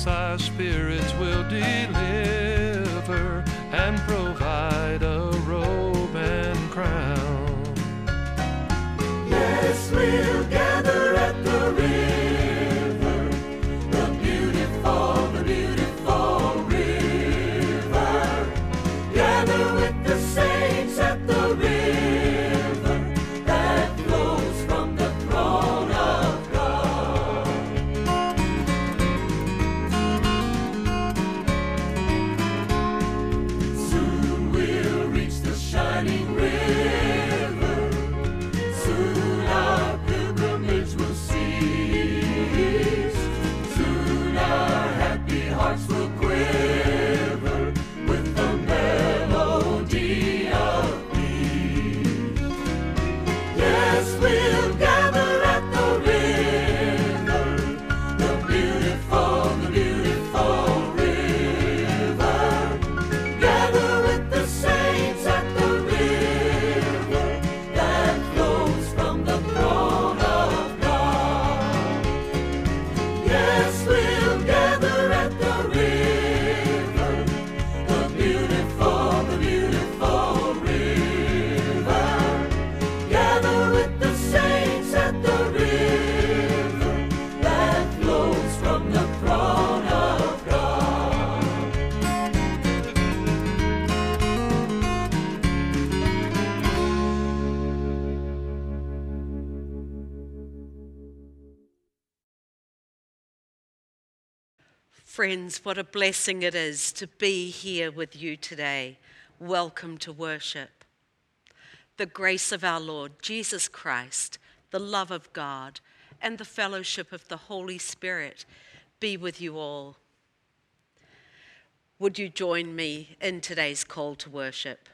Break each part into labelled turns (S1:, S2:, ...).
S1: thy spirits will deliver and provide a robe and crown.
S2: Yes, we'll gather at the river, the beautiful river. Gather with the saints at the river that flows from the throne of God. Soon we'll reach the shining river. Soon our pilgrimage will cease. Soon our happy hearts will quiver with the melody of peace. Yes, we'll gather at the river, the beautiful river. Gather with the saints at the river that flows from the throne of God. Yes, we'll gather at the river, the beautiful river. Gather with the saints at the river that flows from the throne of God.
S3: Friends, what a blessing it is to be here with you today. Welcome to worship. The grace of our Lord Jesus Christ, the love of God, and the fellowship of the Holy Spirit be with you all. Would you join me in today's call to worship?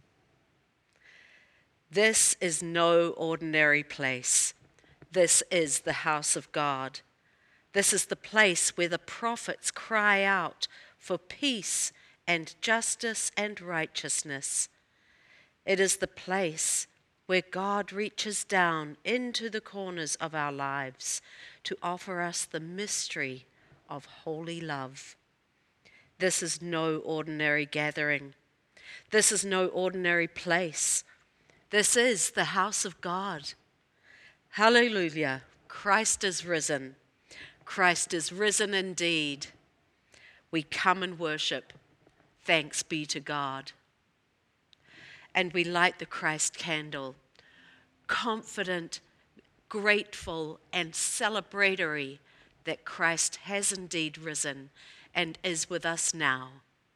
S3: This is no ordinary place. This is the house of God. This is the place where the prophets cry out for peace and justice and righteousness. It is the place where God reaches down into the corners of our lives to offer us the mystery of holy love. This is no ordinary gathering. This is no ordinary place. This is the house of God. Hallelujah! Christ is risen. Christ is risen indeed. We come and worship. Thanks be to God. And we light the Christ candle, confident, grateful, and celebratory that Christ has indeed risen and is with us now.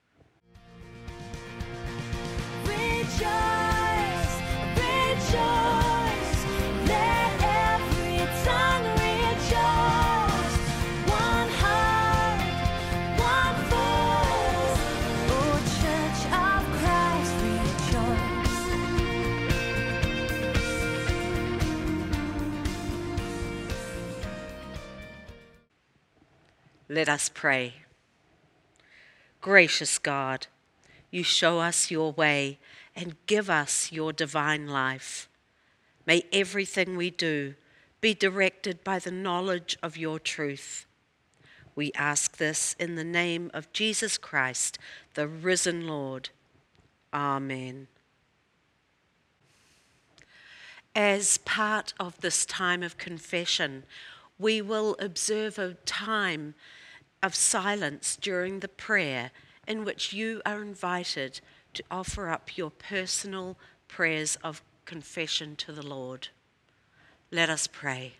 S4: Rejoice, rejoice, let every tongue rejoice. One heart, one voice, O Church of Christ, rejoice.
S3: Let us pray. Gracious God, you show us your way and give us your divine life. May everything we do be directed by the knowledge of your truth. We ask this in the name of Jesus Christ, the risen Lord. Amen. As part of this time of confession, we will observe a time of silence during the prayer in which you are invited to offer up your personal prayers of confession to the Lord. Let us pray.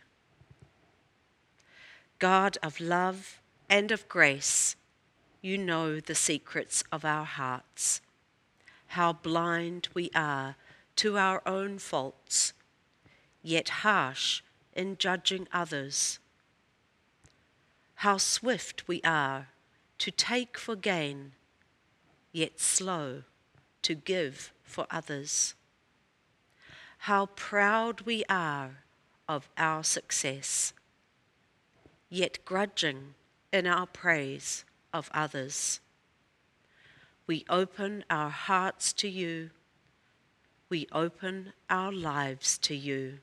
S3: God of love and of grace, you know the secrets of our hearts, how blind we are to our own faults, yet harsh in judging others. How swift we are to take for gain, yet slow to give for others. How proud we are of our success, yet grudging in our praise of others. We open our hearts to you. We open our lives to you.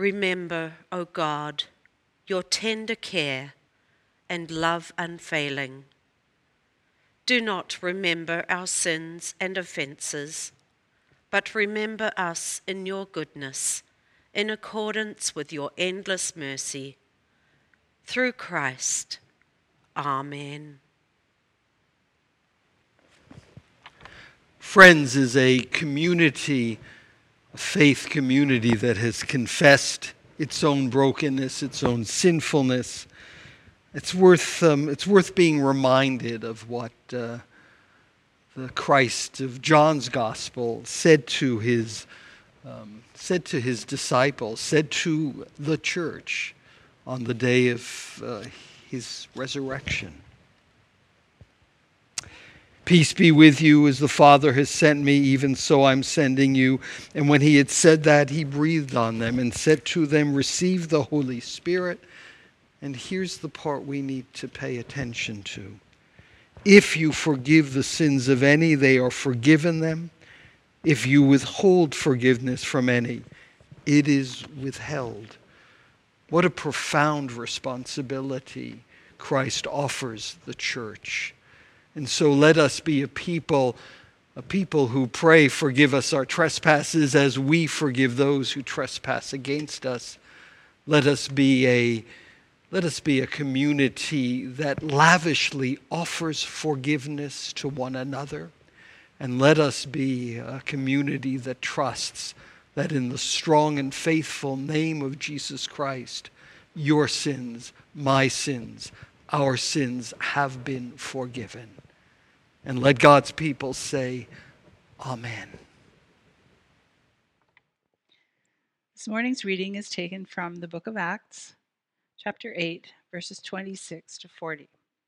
S3: Remember, O God, your tender care and love unfailing. Do not remember our sins and offences, but remember us in your goodness, in accordance with your endless mercy. Through Christ. Amen.
S5: Friends is a community, a faith community that has confessed its own brokenness, its own sinfulness. It's worth being reminded of what the Christ of John's Gospel said to his disciples, said to the church on the day of his resurrection. Peace be with you, as the Father has sent me, even so I'm sending you. And when he had said that, he breathed on them and said to them, receive the Holy Spirit. And here's the part we need to pay attention to. If you forgive the sins of any, they are forgiven them. If you withhold forgiveness from any, it is withheld. What a profound responsibility Christ offers the church. And so let us be a people who pray, forgive us our trespasses as we forgive those who trespass against us. Let us be a community that lavishly offers forgiveness to one another. And let us be a community that trusts that in the strong and faithful name of Jesus Christ, your sins, my sins, our sins have been forgiven. And let God's people say, Amen.
S6: This morning's reading is taken from the book of Acts, chapter 8, verses 26 to 40.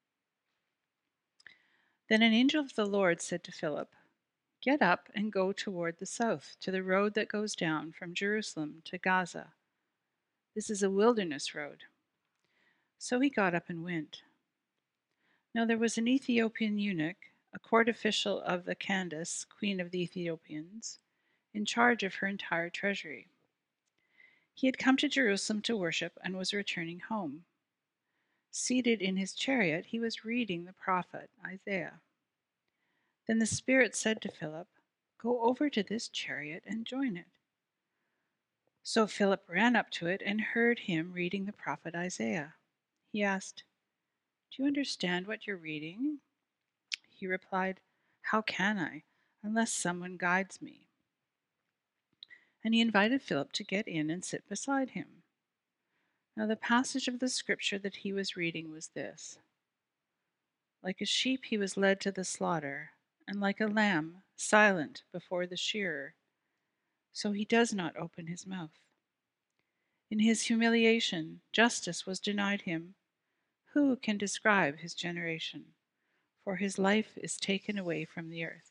S6: Then an angel of the Lord said to Philip, get up and go toward the south, to the road that goes down from Jerusalem to Gaza. This is a wilderness road. So he got up and went. Now there was an Ethiopian eunuch, a court official of the Candace, queen of the Ethiopians, in charge of her entire treasury. He had come to Jerusalem to worship and was returning home. Seated in his chariot, he was reading the prophet Isaiah. Then the Spirit said to Philip, go over to this chariot and join it. So Philip ran up to it and heard him reading the prophet Isaiah. He asked, do you understand what you're reading? He replied, how can I, unless someone guides me? And he invited Philip to get in and sit beside him. Now the passage of the scripture that he was reading was this. Like a sheep he was led to the slaughter, and like a lamb silent before the shearer, so he does not open his mouth. In his humiliation, justice was denied him. Who can describe his generation? For his life is taken away from the earth.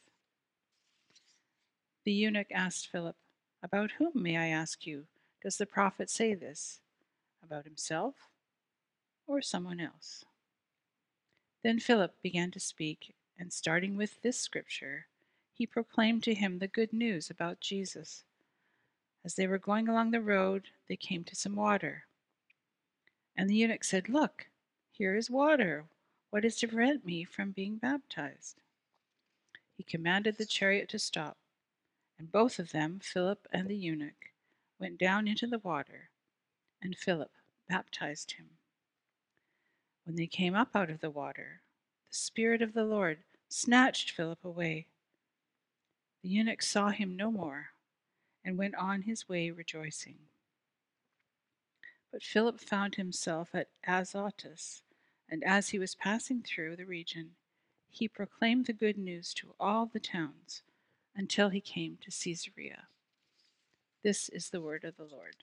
S6: The eunuch asked Philip, about whom, may I ask you, does the prophet say this? About himself or someone else? Then Philip began to speak, and starting with this scripture, he proclaimed to him the good news about Jesus. As they were going along the road, they came to some water. And the eunuch said, look, here is water. What is to prevent me from being baptized? He commanded the chariot to stop, and both of them, Philip and the eunuch, went down into the water, and Philip baptized him. When they came up out of the water, the Spirit of the Lord snatched Philip away. The eunuch saw him no more, and went on his way rejoicing. But Philip found himself at Azotus, and as he was passing through the region, he proclaimed the good news to all the towns until he came to Caesarea. This is the word of the Lord.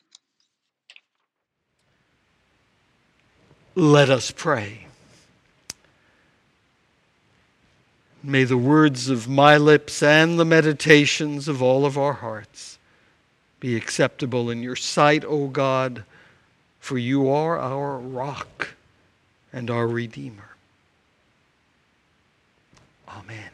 S5: Let us pray. May the words of my lips and the meditations of all of our hearts be acceptable in your sight, O God, for you are our rock and our Redeemer. Amen.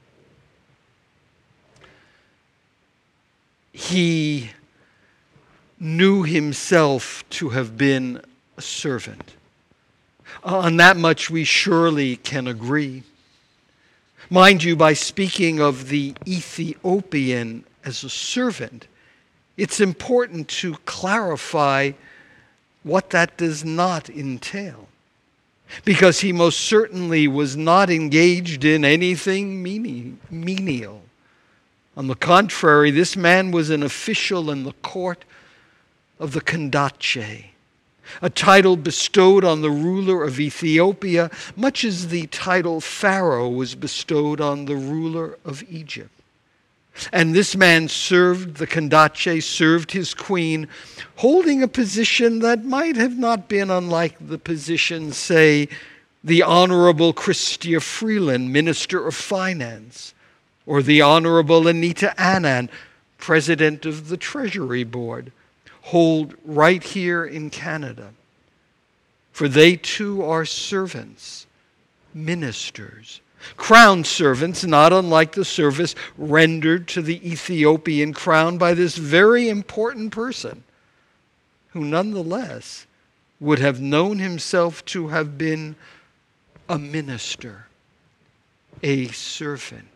S5: He knew himself to have been a servant. On that much we surely can agree. Mind you, by speaking of the Ethiopian as a servant, it's important to clarify what that does not entail, because he most certainly was not engaged in anything menial. On the contrary, this man was an official in the court of the Kandache, a title bestowed on the ruler of Ethiopia, much as the title Pharaoh was bestowed on the ruler of Egypt. And this man served the Kandache, served his queen, holding a position that might have not been unlike the position, say, the Honorable Chrystia Freeland, Minister of Finance, or the Honorable Anita Anand, President of the Treasury Board, hold right here in Canada. For they too are servants, ministers, crown servants, not unlike the service rendered to the Ethiopian crown by this very important person, who nonetheless would have known himself to have been a minister, a servant.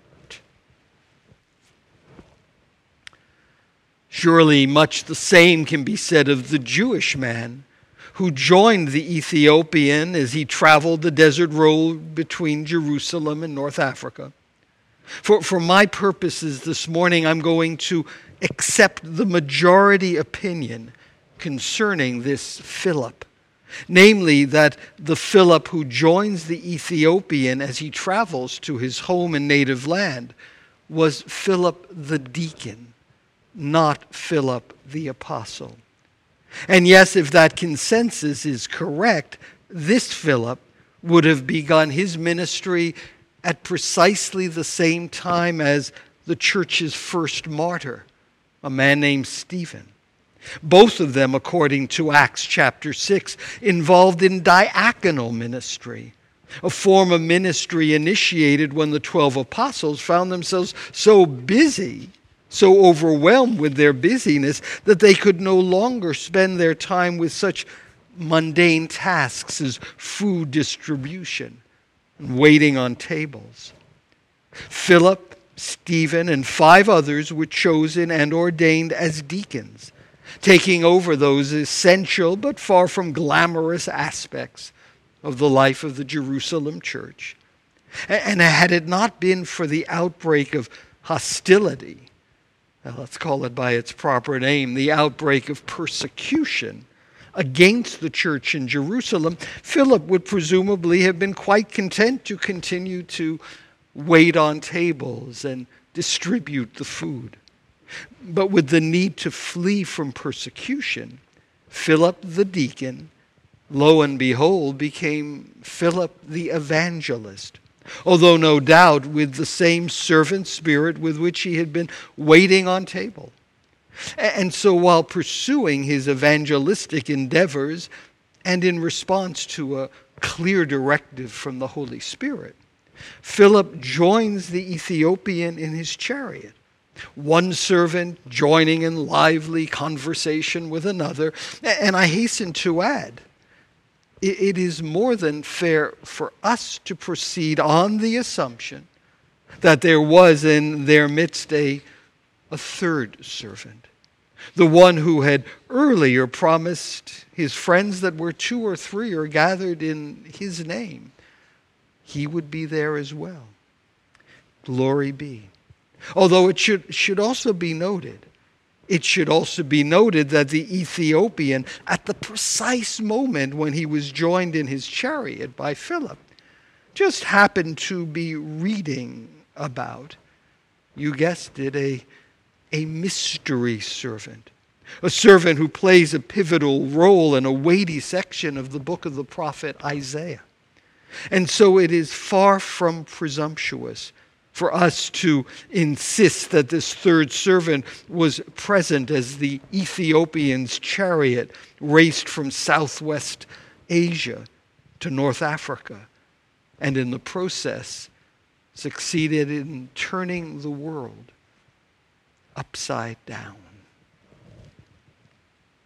S5: Surely much the same can be said of the Jewish man who joined the Ethiopian as he traveled the desert road between Jerusalem and North Africa. For my purposes this morning, I'm going to accept the majority opinion concerning this Philip, namely that the Philip who joins the Ethiopian as he travels to his home and native land was Philip the deacon, not Philip the apostle. And yes, if that consensus is correct, this Philip would have begun his ministry at precisely the same time as the church's first martyr, a man named Stephen. Both of them, according to Acts chapter 6, involved in diaconal ministry, a form of ministry initiated when the 12 apostles found themselves so busy, so overwhelmed with their busyness, that they could no longer spend their time with such mundane tasks as food distribution and waiting on tables. Philip, Stephen, and 5 others were chosen and ordained as deacons, taking over those essential but far from glamorous aspects of the life of the Jerusalem church. And had it not been for the outbreak of hostility, let's call it by its proper name, the outbreak of persecution against the church in Jerusalem, Philip would presumably have been quite content to continue to wait on tables and distribute the food. But with the need to flee from persecution, Philip the deacon, lo and behold, became Philip the evangelist, although no doubt with the same servant spirit with which he had been waiting on table. And so while pursuing his evangelistic endeavors and in response to a clear directive from the Holy Spirit, Philip joins the Ethiopian in his chariot, one servant joining in lively conversation with another. And I hasten to add, it is more than fair for us to proceed on the assumption that there was in their midst a third servant, the one who had earlier promised his friends that where 2 or 3 are gathered in his name, he would be there as well. Glory be. Although it should also be noted, that the Ethiopian, at the precise moment when he was joined in his chariot by Philip, just happened to be reading about, you guessed it, a mystery servant, a servant who plays a pivotal role in a weighty section of the book of the prophet Isaiah. And so it is far from presumptuous for us to insist that this third servant was present as the Ethiopian's chariot raced from Southwest Asia to North Africa, and in the process succeeded in turning the world upside down.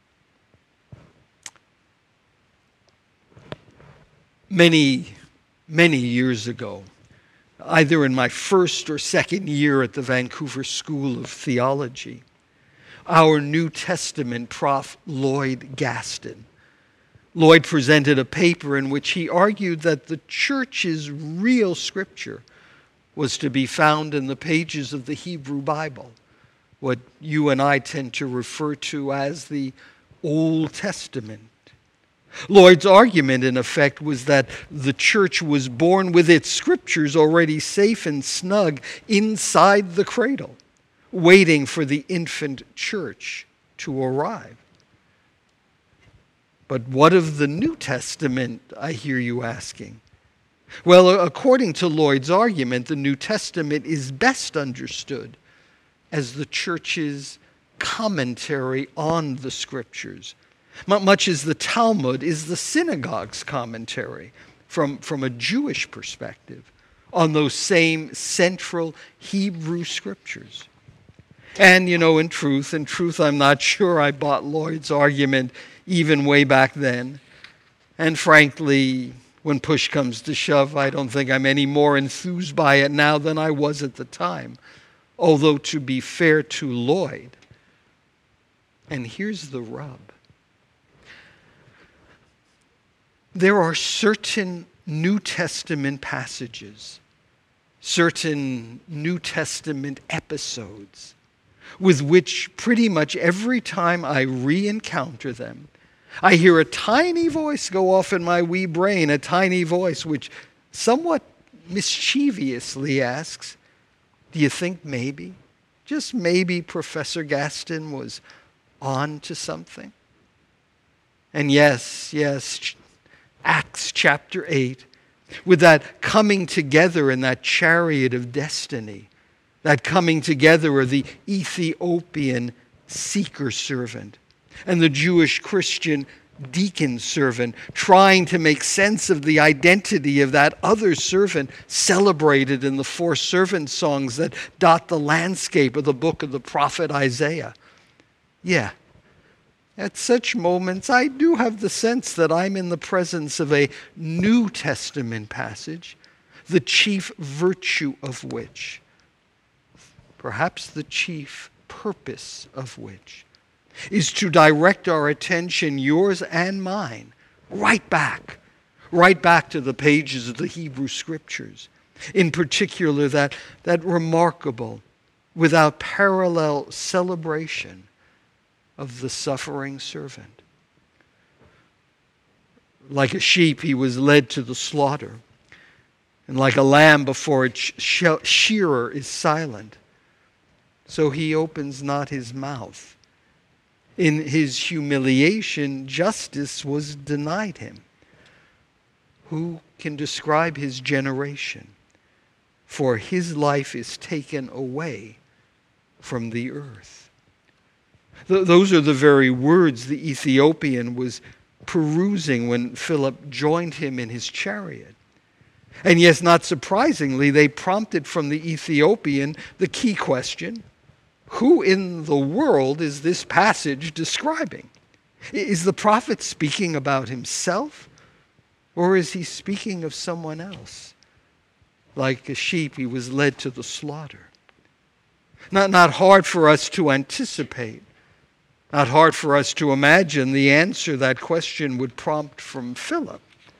S5: Many, many years ago, either in my first or second year at the Vancouver School of Theology, our New Testament prof, Lloyd Gaston. Lloyd presented a paper in which he argued that the church's real scripture was to be found in the pages of the Hebrew Bible, what you and I tend to refer to as the Old Testament. Lloyd's argument, in effect, was that the church was born with its scriptures already safe and snug inside the cradle, waiting for the infant church to arrive. But what of the New Testament, I hear you asking? Well, according to Lloyd's argument, the New Testament is best understood as the church's commentary on the scriptures, much as the Talmud is the synagogue's commentary from a Jewish perspective on those same central Hebrew scriptures. And, in truth, I'm not sure I bought Lloyd's argument even way back then. And frankly, when push comes to shove, I don't think I'm any more enthused by it now than I was at the time. Although, to be fair to Lloyd, and here's the rub, there are certain New Testament passages, certain New Testament episodes, with which pretty much every time I re-encounter them, I hear a tiny voice go off in my wee brain, a tiny voice which somewhat mischievously asks, do you think maybe, just maybe, Professor Gaston was on to something? And yes, Acts chapter 8, with that coming together in that chariot of destiny, that coming together of the Ethiopian seeker servant and the Jewish Christian deacon servant, trying to make sense of the identity of that other servant celebrated in the 4 servant songs that dot the landscape of the book of the prophet Isaiah. Yeah, at such moments, I do have the sense that I'm in the presence of a New Testament passage, the chief virtue of which, perhaps the chief purpose of which, is to direct our attention, yours and mine, right back to the pages of the Hebrew Scriptures. In particular, that remarkable, without parallel celebration of the suffering servant. Like a sheep, he was led to the slaughter, and like a lamb before its shearer is silent, so he opens not his mouth. In his humiliation, justice was denied him. Who can describe his generation? For his life is taken away from the earth. Those are the very words the Ethiopian was perusing when Philip joined him in his chariot. And yes, not surprisingly, they prompted from the Ethiopian the key question: who in the world is this passage describing? Is the prophet speaking about himself, or is he speaking of someone else? Like a sheep, he was led to the slaughter. Not hard for us to anticipate, not hard for us to imagine the answer that question would prompt from Philip.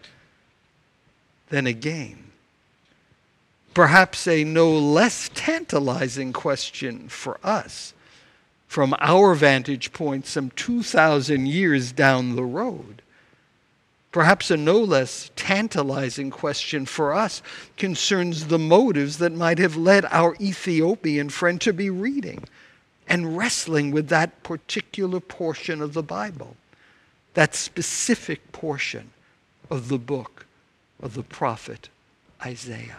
S5: Then again, perhaps a no less tantalizing question for us from our vantage point some 2,000 years down the road. Perhaps a no less tantalizing question for us concerns the motives that might have led our Ethiopian friend to be reading and wrestling with that particular portion of the Bible, that specific portion of the book of the prophet Isaiah.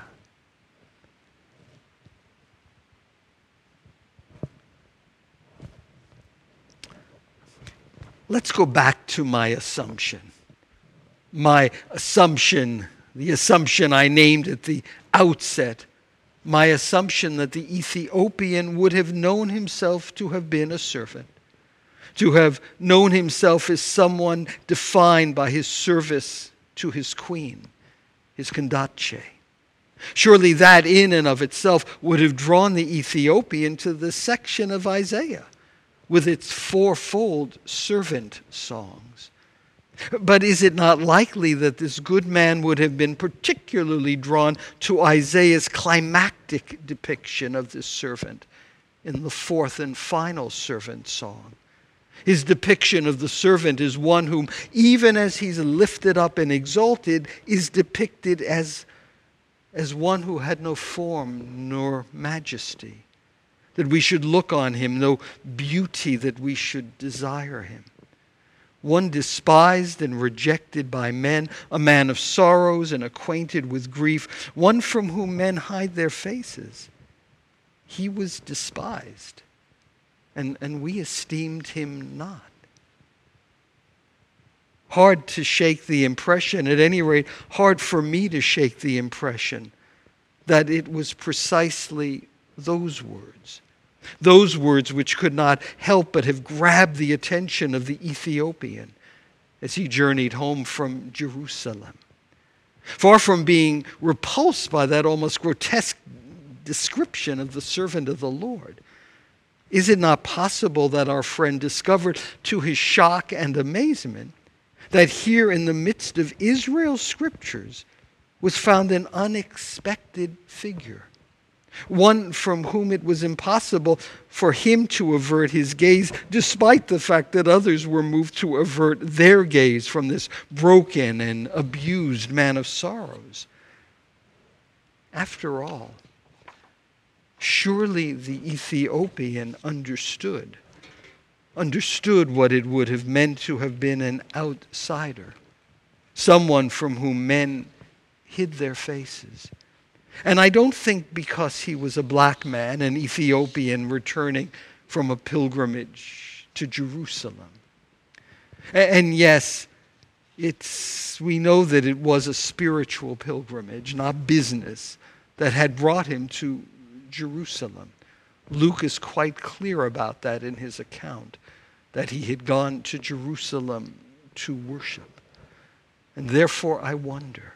S5: Let's go back to my assumption. The assumption I named at the outset, my assumption that the Ethiopian would have known himself to have been a servant, to have known himself as someone defined by his service to his queen, his kondache. Surely that in and of itself would have drawn the Ethiopian to this section of Isaiah with its fourfold servant songs. But is it not likely that this good man would have been particularly drawn to Isaiah's climactic depiction of this servant in the fourth and final servant song? His depiction of the servant is one whom, even as he's lifted up and exalted, is depicted as one who had no form nor majesty, that we should look on him, no beauty that we should desire him. One despised and rejected by men, a man of sorrows and acquainted with grief, one from whom men hide their faces. He was despised, and we esteemed him not. Hard to shake the impression, at any rate, hard for me to shake the impression that it was precisely those words which could not help but have grabbed the attention of the Ethiopian as he journeyed home from Jerusalem. Far from being repulsed by that almost grotesque description of the servant of the Lord, is it not possible that our friend discovered, to his shock and amazement, that here in the midst of Israel's scriptures was found an unexpected figure, one from whom it was impossible for him to avert his gaze, despite the fact that others were moved to avert their gaze from this broken and abused man of sorrows? After all, surely the Ethiopian understood what it would have meant to have been an outsider, someone from whom men hid their faces. And I don't think because he was a black man, an Ethiopian returning from a pilgrimage to Jerusalem. And yes, we know that it was a spiritual pilgrimage, not business, that had brought him to Jerusalem. Luke is quite clear about that in his account, that he had gone to Jerusalem to worship. And therefore I wonder,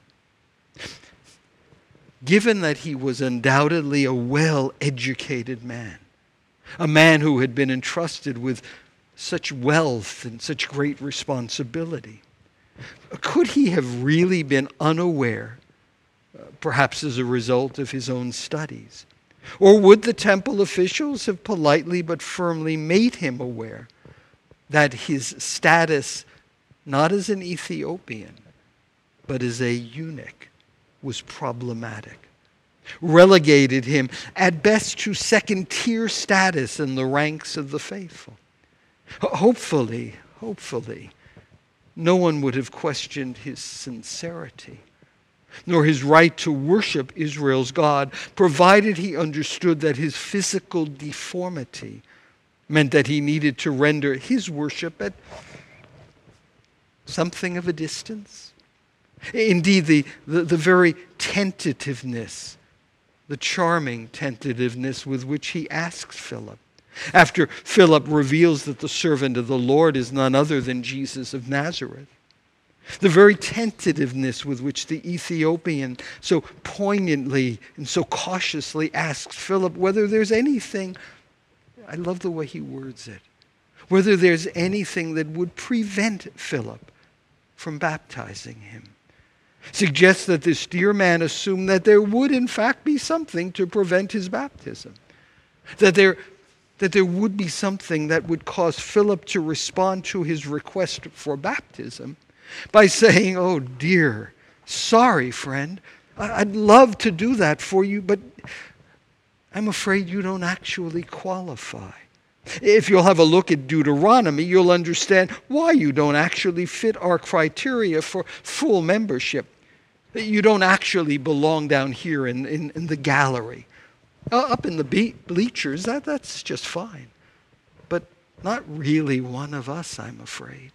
S5: given that he was undoubtedly a well-educated man, a man who had been entrusted with such wealth and such great responsibility, could he have really been unaware, perhaps as a result of his own studies? Or would the temple officials have politely but firmly made him aware that his status, not as an Ethiopian, but as a eunuch, was problematic, relegated him at best to second-tier status in the ranks of the faithful? Hopefully, no one would have questioned his sincerity, nor his right to worship Israel's God, provided he understood that his physical deformity meant that he needed to render his worship at something of a distance. Indeed, the very tentativeness, the charming tentativeness with which he asks Philip, after Philip reveals that the servant of the Lord is none other than Jesus of Nazareth. The very tentativeness with which the Ethiopian so poignantly and so cautiously asks Philip whether there's anything, I love the way he words it, whether there's anything that would prevent Philip from baptizing him, suggests that this dear man assumed that there would in fact be something to prevent his baptism, that there would be something that would cause Philip to respond to his request for baptism by saying, "Oh dear, sorry friend, I'd love to do that for you, but I'm afraid you don't actually qualify. If you'll have a look at Deuteronomy, you'll understand why you don't actually fit our criteria for full membership. You don't actually belong down here in the gallery. Up in the bleachers, that's just fine. But not really one of us, I'm afraid."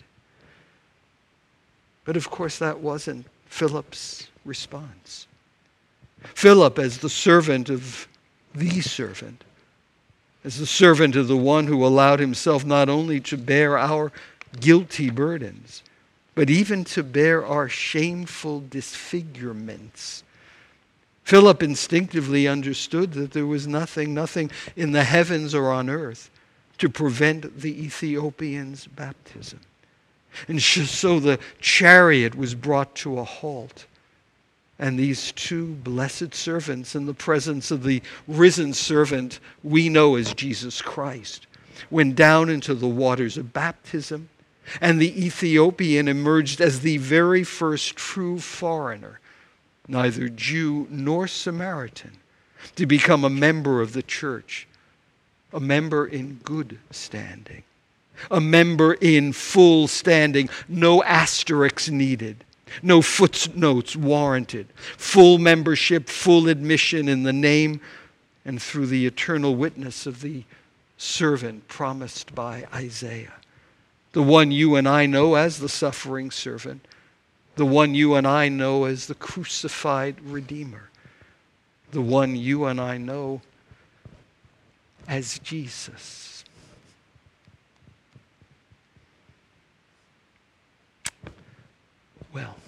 S5: But of course that wasn't Philip's response. Philip, as the servant of the servant, as the servant of the one who allowed himself not only to bear our guilty burdens, but even to bear our shameful disfigurements. Philip instinctively understood that there was nothing in the heavens or on earth to prevent the Ethiopian's baptism. And so the chariot was brought to a halt. And these two blessed servants, in the presence of the risen servant we know as Jesus Christ, went down into the waters of baptism, and the Ethiopian emerged as the very first true foreigner, neither Jew nor Samaritan, to become a member of the church, a member in good standing, a member in full standing, no asterisks needed, no footnotes warranted, full membership, full admission in the name and through the eternal witness of the servant promised by Isaiah, the one you and I know as the suffering servant, the one you and I know as the crucified Redeemer, the one you and I know as Jesus. Well,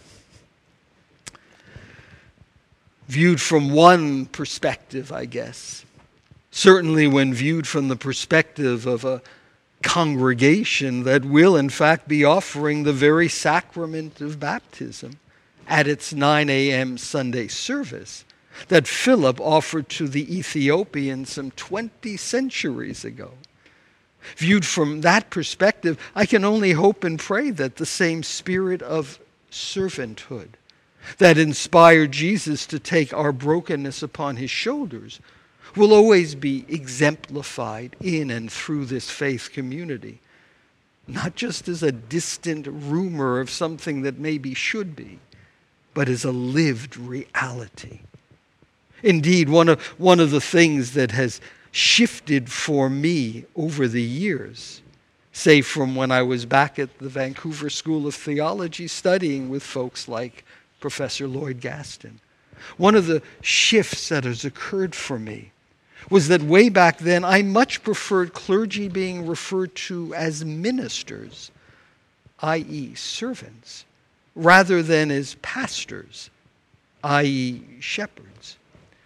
S5: viewed from one perspective, I guess, certainly when viewed from the perspective of a congregation that will in fact be offering the very sacrament of baptism at its 9 a.m. Sunday service that Philip offered to the Ethiopian some 20 centuries ago. Viewed from that perspective, I can only hope and pray that the same spirit of servanthood that inspired Jesus to take our brokenness upon his shoulders will always be exemplified in and through this faith community, not just as a distant rumor of something that maybe should be, but as a lived reality. Indeed, one of the things that has shifted for me over the years, say from when I was back at the Vancouver School of Theology studying with folks like Professor Lloyd Gaston, one of the shifts that has occurred for me was that way back then I much preferred clergy being referred to as ministers, i.e. servants, rather than as pastors, i.e. shepherds.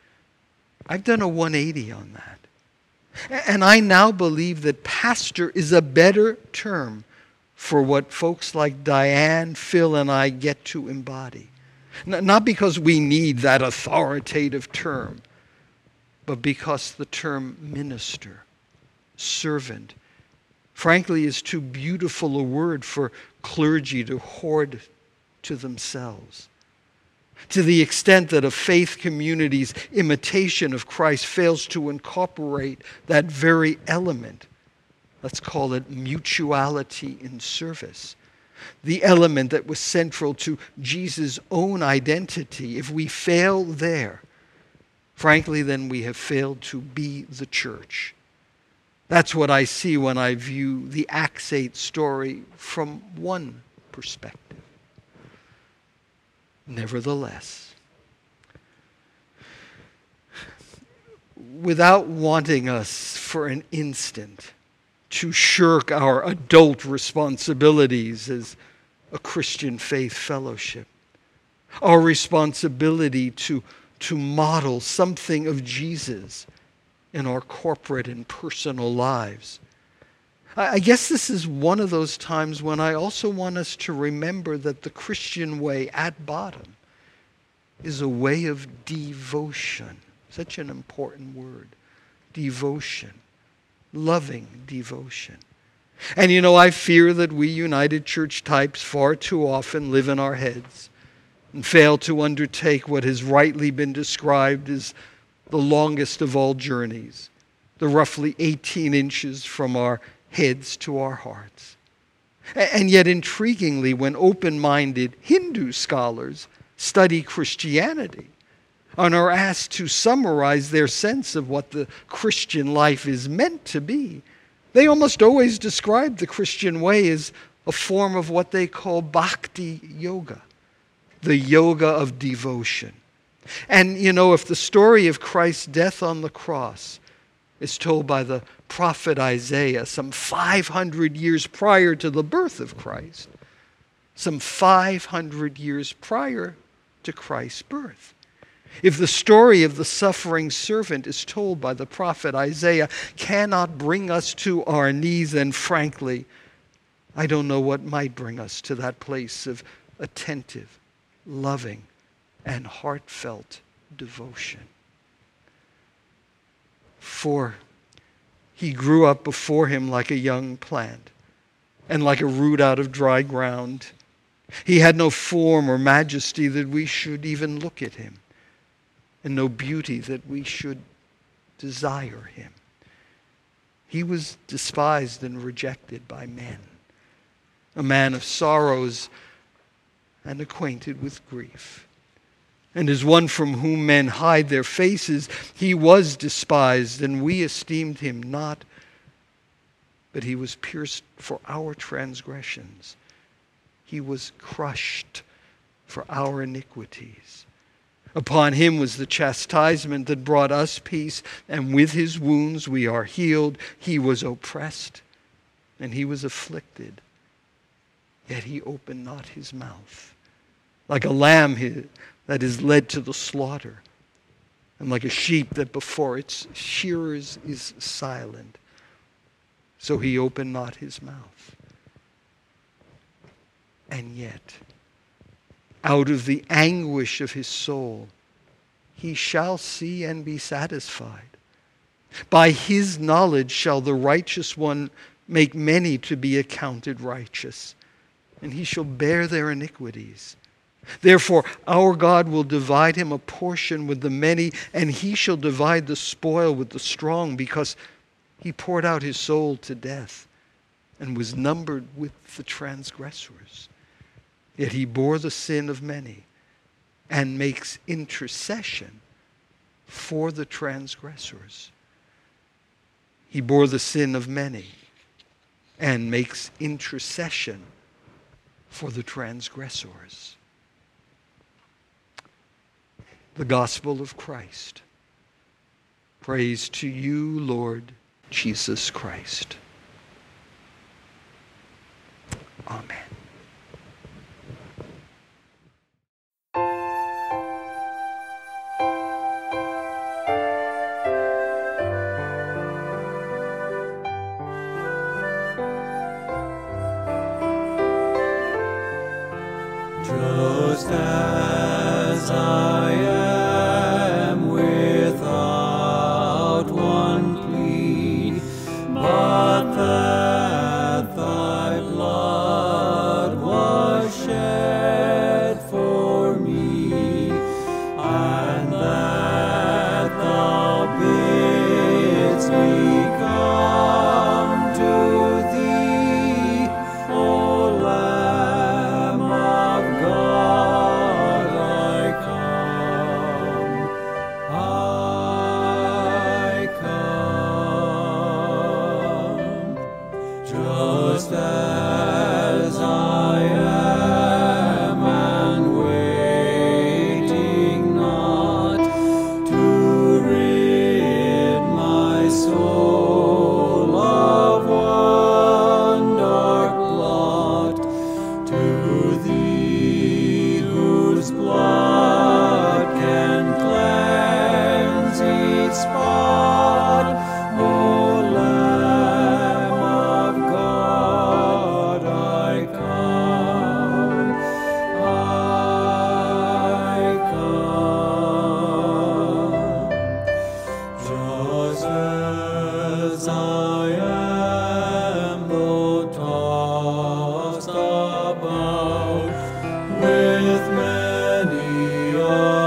S5: I've done a 180 on that. And I now believe that pastor is a better term for what folks like Diane, Phil, and I get to embody. Not because we need that authoritative term, but because the term minister, servant, frankly, is too beautiful a word for clergy to hoard to themselves. To the extent that a faith community's imitation of Christ fails to incorporate that very element, let's call it mutuality in service, the element that was central to Jesus' own identity, if we fail there, frankly, then we have failed to be the church. That's what I see when I view the Acts 8 story from one perspective. Nevertheless, without wanting us for an instant to shirk our adult responsibilities as a Christian faith fellowship, our responsibility to model something of Jesus in our corporate and personal lives, I guess this is one of those times when I also want us to remember that the Christian way at bottom is a way of devotion. Such an important word. Devotion. Loving devotion. And I fear that we United Church types far too often live in our heads and fail to undertake what has rightly been described as the longest of all journeys, the roughly 18 inches from our heads to our hearts. And yet, intriguingly, when open-minded Hindu scholars study Christianity and are asked to summarize their sense of what the Christian life is meant to be, they almost always describe the Christian way as a form of what they call bhakti yoga, the yoga of devotion. And, if the story of Christ's death on the cross is told by the prophet Isaiah some 500 years prior to the birth of Christ, some 500 years prior to Christ's birth. If the story of the suffering servant is told by the prophet Isaiah cannot bring us to our knees, then frankly, I don't know what might bring us to that place of attentive, loving, and heartfelt devotion. For he grew up before him like a young plant and like a root out of dry ground. He had no form or majesty that we should even look at him, and no beauty that we should desire him. He was despised and rejected by men, a man of sorrows and acquainted with grief. And as one from whom men hide their faces, he was despised, and we esteemed him not. But he was pierced for our transgressions. He was crushed for our iniquities. Upon him was the chastisement that brought us peace, and with his wounds we are healed. He was oppressed, and he was afflicted, yet he opened not his mouth. Like a lamb that is led to the slaughter, and like a sheep that before its shearers is silent, so he opened not his mouth. And yet, out of the anguish of his soul, he shall see and be satisfied. By his knowledge shall the righteous one make many to be accounted righteous, and he shall bear their iniquities. Therefore, our God will divide him a portion with the many, and he shall divide the spoil with the strong, because he poured out his soul to death and was numbered with the transgressors. Yet he bore the sin of many and makes intercession for the transgressors. He bore the sin of many and makes intercession for the transgressors. The gospel of Christ. Praise to you, Lord Jesus Christ. Amen.
S2: Just as I am without one plea, but that thy blood was shed for me, and that thou bidst me come to thee, O Lamb of God, I come, just as I am, and waiting not to rid my soul of one dark blot, to thee whose blood can cleanse each spot, O Lamb of God, I come, just as I am, though tossed about with many a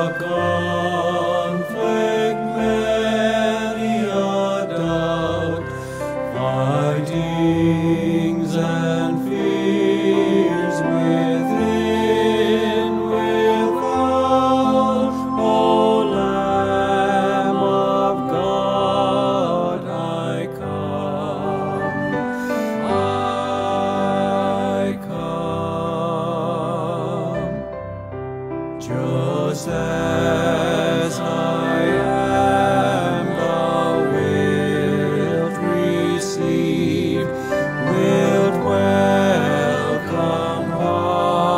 S2: conflict, many a doubt, fightings and fears within, without, O Lamb of God, I come, just as I am, thou wilt receive, wilt welcome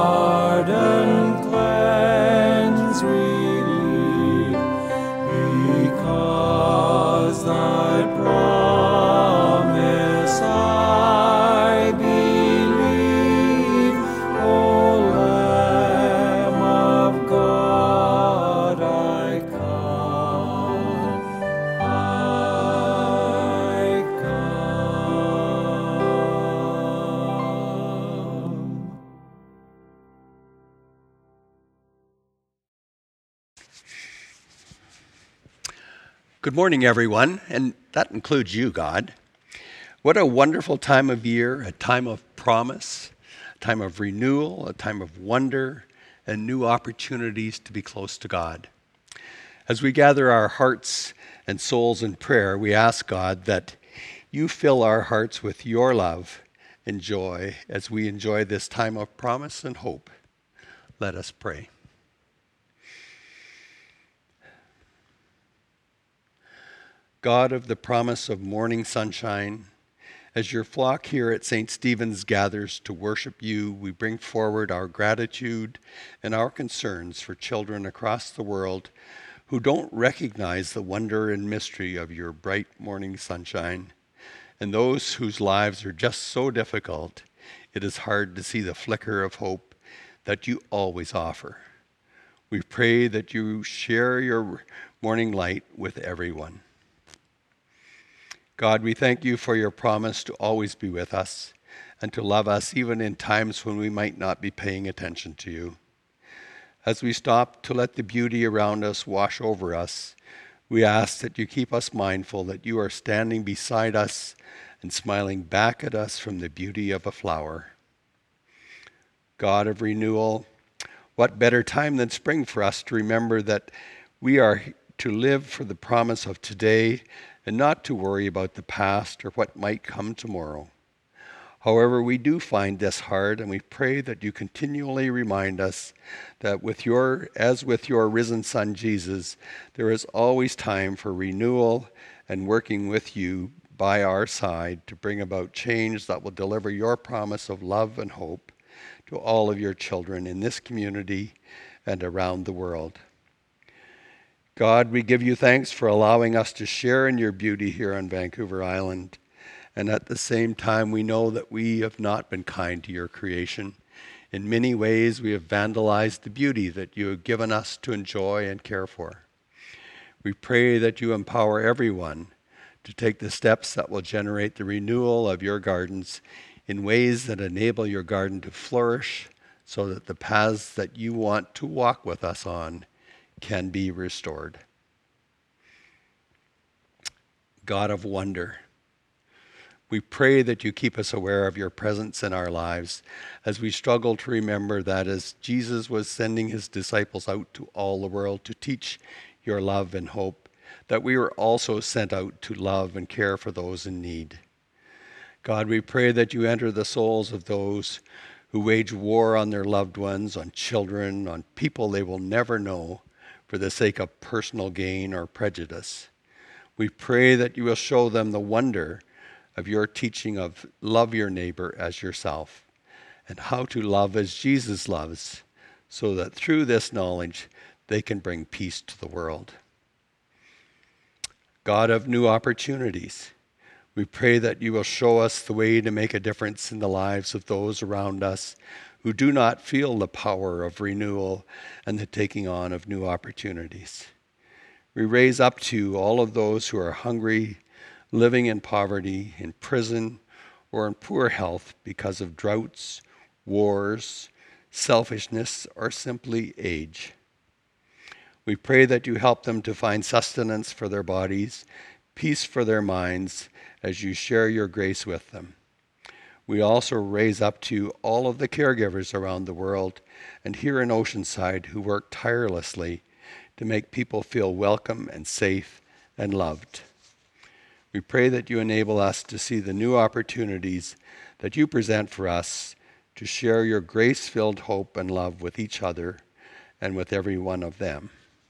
S7: Good morning, everyone, and that includes you, God. What a wonderful time of year, a time of promise, a time of renewal, a time of wonder, and new opportunities to be close to God. As we gather our hearts and souls in prayer, we ask God that you fill our hearts with your love and joy as we enjoy this time of promise and hope. Let us pray. God of the promise of morning sunshine, as your flock here at St. Stephen's gathers to worship you, we bring forward our gratitude and our concerns for children across the world who don't recognize the wonder and mystery of your bright morning sunshine, and those whose lives are just so difficult, it is hard to see the flicker of hope that you always offer. We pray that you share your morning light with everyone. God, we thank you for your promise to always be with us and to love us even in times when we might not be paying attention to you. As we stop to let the beauty around us wash over us, we ask that you keep us mindful that you are standing beside us and smiling back at us from the beauty of a flower. God of renewal, what better time than spring for us to remember that we are to live for the promise of today and not to worry about the past or what might come tomorrow. However, we do find this hard, and we pray that you continually remind us that as with your risen Son Jesus, there is always time for renewal and working with you by our side to bring about change that will deliver your promise of love and hope to all of your children in this community and around the world. God, we give you thanks for allowing us to share in your beauty here on Vancouver Island. And at the same time, we know that we have not been kind to your creation. In many ways, we have vandalized the beauty that you have given us to enjoy and care for. We pray that you empower everyone to take the steps that will generate the renewal of your gardens in ways that enable your garden to flourish so that the paths that you want to walk with us on can be restored. God of wonder, we pray that you keep us aware of your presence in our lives as we struggle to remember that as Jesus was sending his disciples out to all the world to teach your love and hope, that we were also sent out to love and care for those in need. God, we pray that you enter the souls of those who wage war on their loved ones, on children, on people they will never know, for the sake of personal gain or prejudice. We pray that you will show them the wonder of your teaching of love your neighbor as yourself and how to love as Jesus loves, so that through this knowledge they can bring peace to the world. God of new opportunities, we pray that you will show us the way to make a difference in the lives of those around us who do not feel the power of renewal and the taking on of new opportunities. We raise up to all of those who are hungry, living in poverty, in prison, or in poor health because of droughts, wars, selfishness, or simply age. We pray that you help them to find sustenance for their bodies, peace for their minds, as you share your grace with them. We also raise up to all of the caregivers around the world and here in Oceanside who work tirelessly to make people feel welcome and safe and loved. We pray that you enable us to see the new opportunities that you present for us to share your grace-filled hope and love with each other and with every one of them.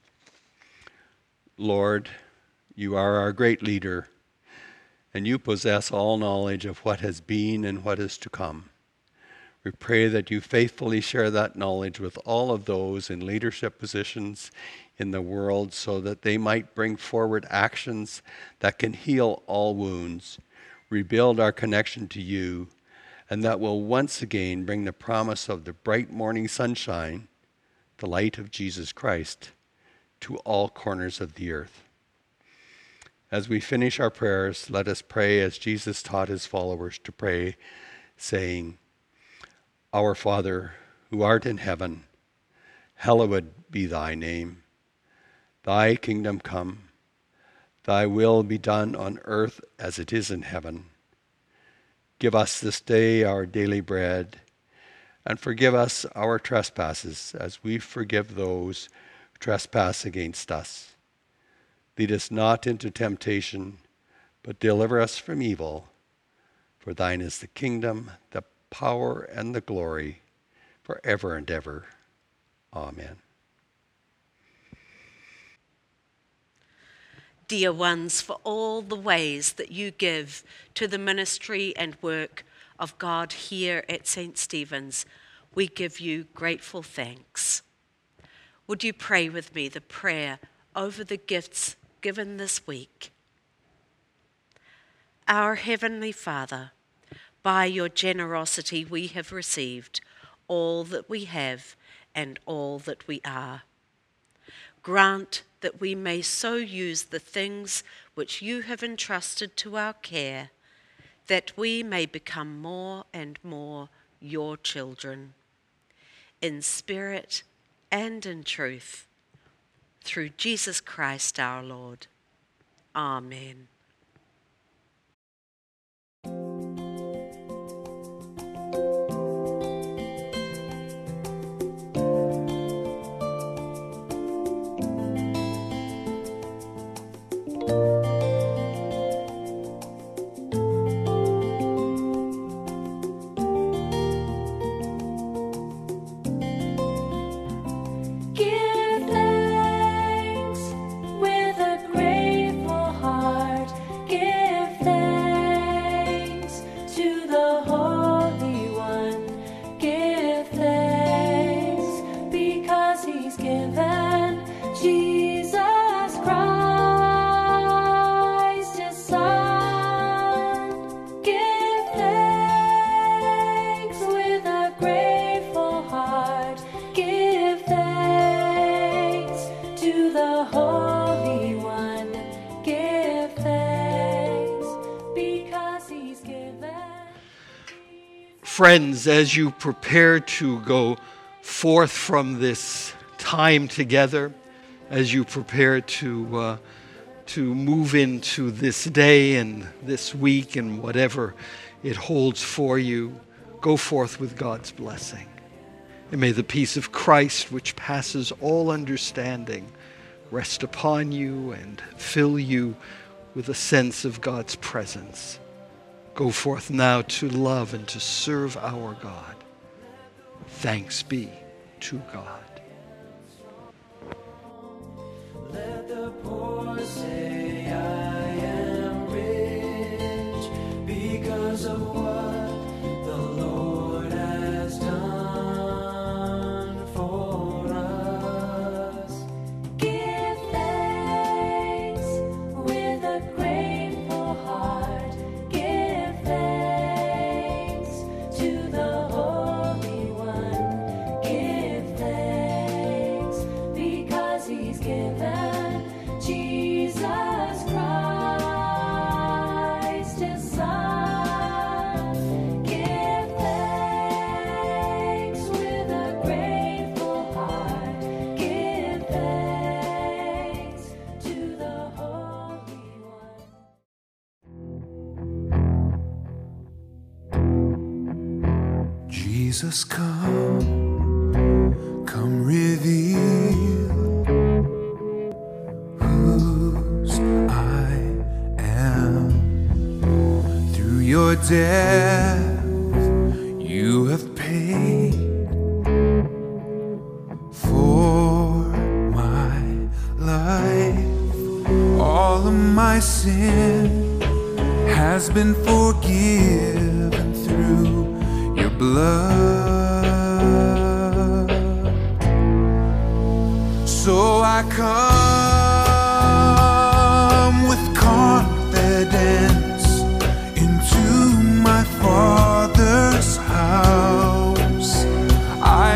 S7: Lord, you are our great leader, and you possess all knowledge of what has been and what is to come. We pray that you faithfully share that knowledge with all of those in leadership positions in the world so that they might bring forward actions that can heal all wounds, rebuild our connection to you, and that will once again bring the promise of the bright morning sunshine, the light of Jesus Christ, to all corners of the earth. As we finish our prayers, let us pray as Jesus taught his followers to pray, saying, Our Father, who art in heaven, hallowed be thy name. Thy kingdom come, Thy will be done on earth as it is in heaven. Give us this day our daily bread, and forgive us our trespasses as we forgive those who trespass against us. Lead us not into temptation, but deliver us from evil. For thine is the kingdom, the power, and the glory, forever and ever. Amen.
S3: Dear ones, for all the ways that you give to the ministry and work of God here at St. Stephen's, we give you grateful thanks. Would you pray with me the prayer over the gifts given this week? Our Heavenly Father, by your generosity we have received all that we have and all that we are. Grant that we may so use the things which you have entrusted to our care, that we may become more and more your children, in spirit and in truth, through Jesus Christ our Lord. Amen.
S4: Give thanks with a grateful heart. Give thanks to the Holy One. Give thanks because He's given Jesus Christ, His Son. Give thanks with a grateful heart. Give thanks to the Holy One. Give thanks because He's given.
S5: Friends, as you prepare to go forth from this time together, as you prepare to move into this day and this week and whatever it holds for you, go forth with God's blessing. And may the peace of Christ, which passes all understanding, rest upon you and fill you with a sense of God's presence. Go forth now to love and to serve our God. Thanks be to God.
S2: Let the poor say I am rich because of what the Lord has done for us.
S4: Give thanks with a grateful heart. Give thanks to the Holy One. Give thanks because He's given Jesus Christ, His Son. Give thanks with a grateful heart. Give thanks to the Holy One.
S2: Jesus, come reveal whose I am. Through your death, you have paid for my life. All of my sin has been forgiven through your blood. So I come with confidence into my Father's house. I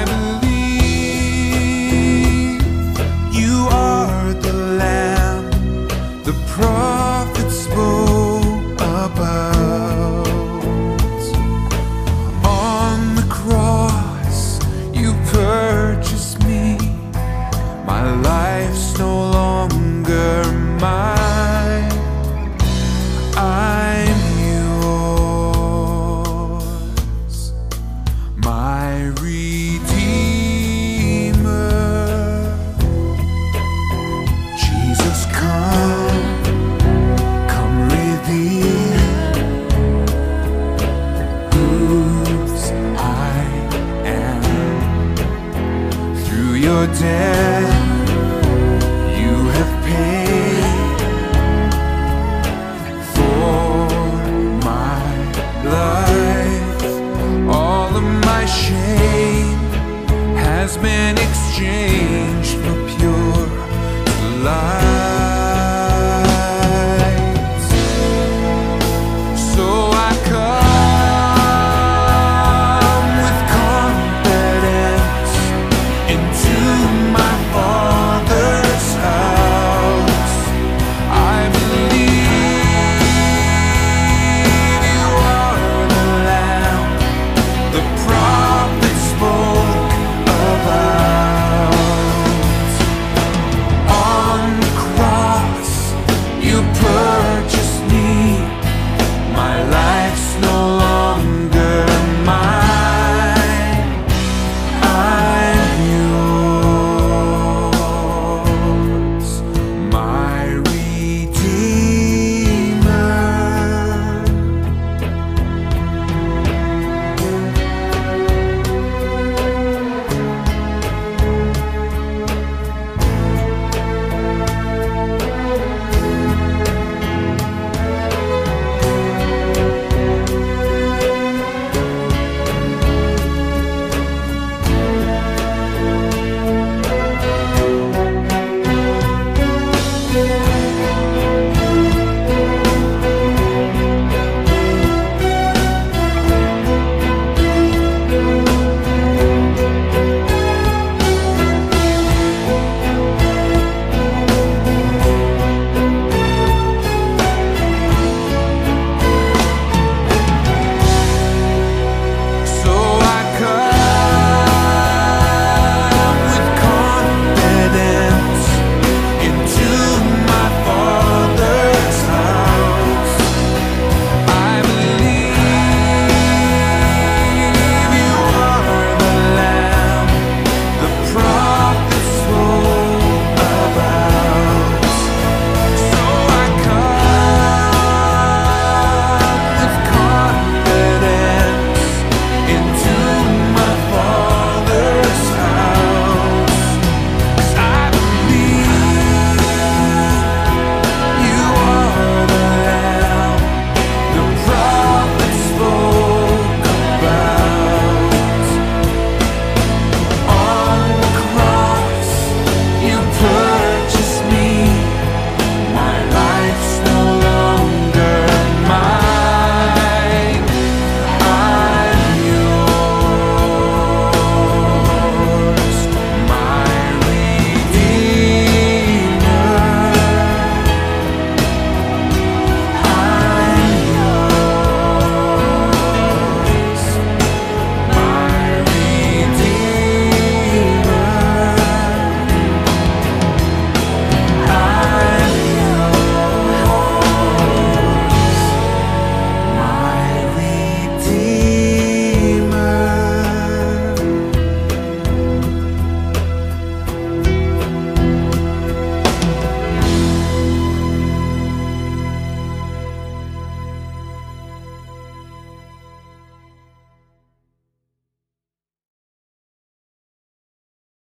S2: believe you are the Lamb the prophet spoke about. On the cross you purchased me. My life's no your debt you have paid for my life. All of my shame has been exchanged for pure light. So I come with confidence into my